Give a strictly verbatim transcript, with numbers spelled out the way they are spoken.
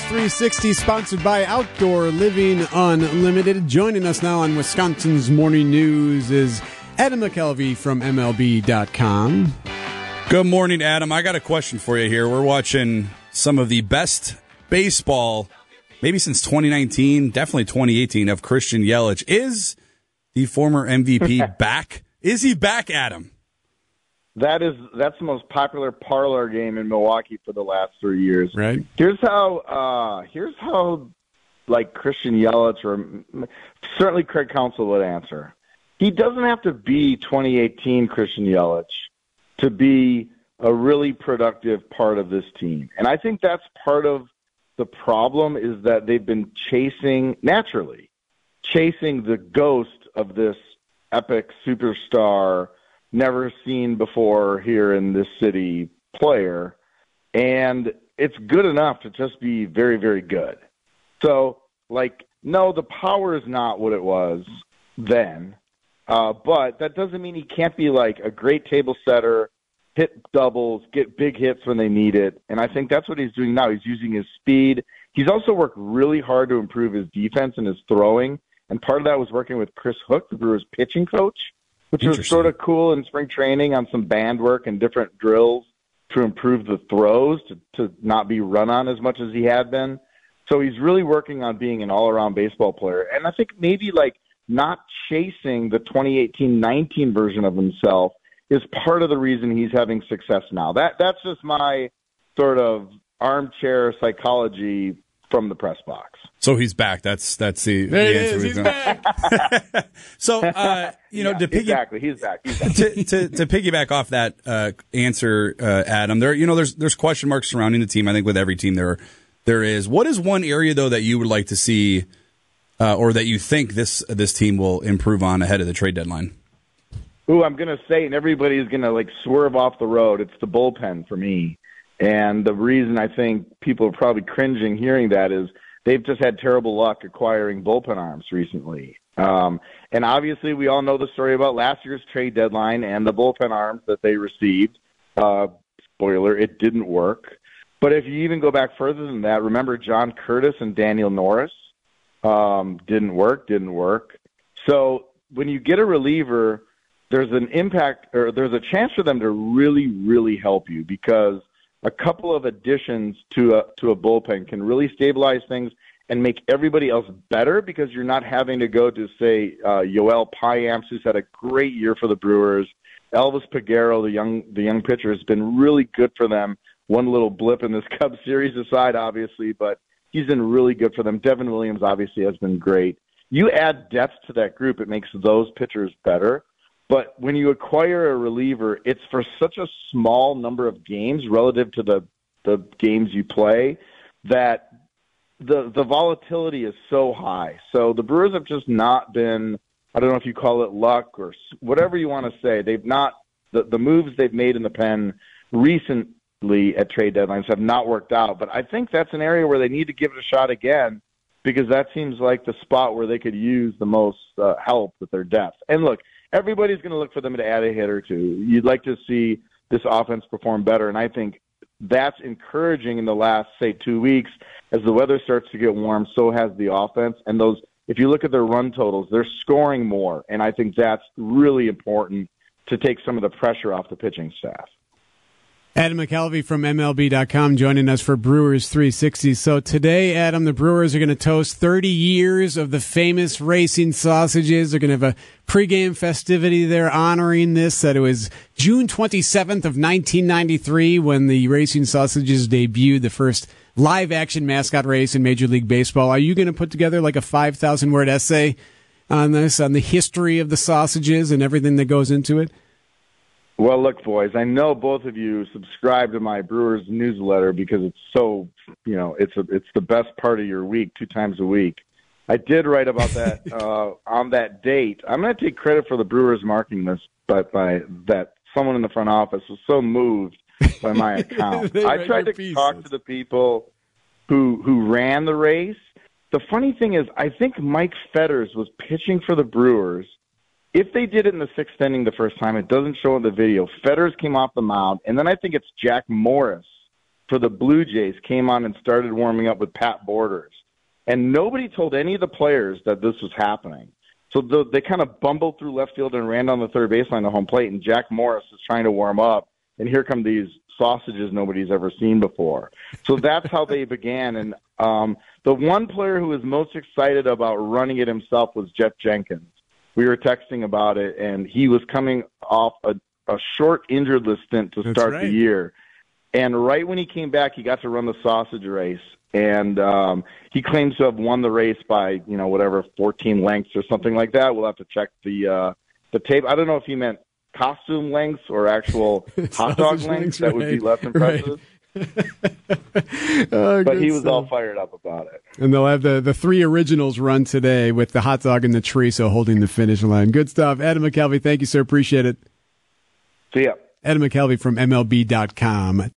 three sixty, sponsored by Outdoor Living Unlimited. Joining us now on Wisconsin's Morning News is Adam McKelvey from M L B dot com. Good morning, Adam. I got a question for you here. We're watching some of the best baseball, maybe since twenty nineteen, definitely twenty eighteen, of Christian Yelich. Is the former M V P back? Is he back, Adam? That is that's the most popular parlor game in Milwaukee for the last three years. Right. Here's how uh, here's how like Christian Yelich or certainly Craig Counsell would answer. He doesn't have to be twenty eighteen Christian Yelich to be a really productive part of this team. And I think that's part of the problem, is that they've been chasing, naturally, chasing the ghost of this epic superstar, never seen before here in this city player. And it's good enough to just be very, very good. So, like, no, the power is not what it was then. Uh, but that doesn't mean he can't be like a great table setter, hit doubles, get big hits when they need it. And I think that's what he's doing now. He's using his speed. He's also worked really hard to improve his defense and his throwing. And part of that was working with Chris Hook, the Brewers pitching coach, which was sort of cool in spring training on some band work and different drills to improve the throws, to, to not be run on as much as he had been. So he's really working on being an all-around baseball player. And I think maybe like not chasing the twenty eighteen nineteen version of himself is part of the reason he's having success now. That That's just my sort of armchair psychology from the press box. So he's back. That's that's the, the there answer. Is. He's back. so, uh, you know, yeah, to piggy- exactly, he's back. He's back. to, to, to piggyback off that uh, answer, uh, Adam, there, you know, there's there's question marks surrounding the team. I think with every team there there is. What is one area though that you would like to see, uh, or that you think this this team will improve on ahead of the trade deadline? Ooh, I'm gonna say, and everybody's gonna like swerve off the road. It's the bullpen for me. And the reason I think people are probably cringing hearing that is they've just had terrible luck acquiring bullpen arms recently. Um, and obviously we all know the story about last year's trade deadline and the bullpen arms that they received. Uh, spoiler, it didn't work. But if you even go back further than that, remember John Curtis and Daniel Norris? Um, didn't work, didn't work. So when you get a reliever, there's an impact, or there's a chance for them to really, really help you, because a couple of additions to a to a bullpen can really stabilize things and make everybody else better, because you're not having to go to, say, uh, Yoel Payamps, who's had a great year for the Brewers. Elvis Peguero, the young the young pitcher, has been really good for them. One little blip in this Cubs series aside, obviously, but he's been really good for them. Devin Williams obviously has been great. You add depth to that group, it makes those pitchers better. But when you acquire a reliever, it's for such a small number of games relative to the, the games you play that the the volatility is so high. So the Brewers have just not been, I don't know if you call it luck or whatever you want to say, they've not, the, the moves they've made in the pen recently at trade deadlines have not worked out. But I think that's an area where they need to give it a shot again, because that seems like the spot where they could use the most uh, help with their depth. And look, everybody's going to look for them to add a hit or two. You'd like to see this offense perform better, and I think that's encouraging in the last, say, two weeks. As the weather starts to get warm, so has the offense. And those, if you look at their run totals, they're scoring more, and I think that's really important to take some of the pressure off the pitching staff. Adam McKelvey from M L B dot com joining us for Brewers three sixty. So today, Adam, the Brewers are going to toast thirty years of the famous racing sausages. They're going to have a pregame festivity there honoring this. That it was June twenty-seventh of nineteen ninety-three when the racing sausages debuted, the first live-action mascot race in Major League Baseball. Are you going to put together like a five thousand word essay on this, on the history of the sausages and everything that goes into it? Well, look, boys, I know both of you subscribe to my Brewers newsletter because it's so, you know, it's a, it's the best part of your week, two times a week. I did write about that uh, on that date. I'm going to take credit for the Brewers marking this, but by that someone in the front office was so moved by my account. I tried to pieces. talk to the people who who ran the race. The funny thing is, I think Mike Fetters was pitching for the Brewers. If they did it in the sixth inning the first time, it doesn't show in the video. Fetters came off the mound, and then I think it's Jack Morris for the Blue Jays came on and started warming up with Pat Borders. And nobody told any of the players that this was happening. So the, they kind of bumbled through left field and ran down the third baseline to home plate, and Jack Morris is trying to warm up, and here come these sausages nobody's ever seen before. So that's how they began. And um, the one player who was most excited about running it himself was Jeff Jenkins. We were texting about it, and he was coming off a, a short injured list stint to That's start right. the year. And right when he came back, he got to run the sausage race. And um, he claims to have won the race by, you know, whatever, fourteen lengths or something like that. We'll have to check the uh, the tape. I don't know if he meant costume lengths or actual hot dog lengths. That would be less impressive. Oh, but good he was stuff. all fired up about it. And they'll have the, the three originals run today with the hot dog and the chorizo holding the finish line. Good stuff. Adam McKelvey, thank you, sir. Appreciate it. See ya. Adam McKelvey from M L B dot com.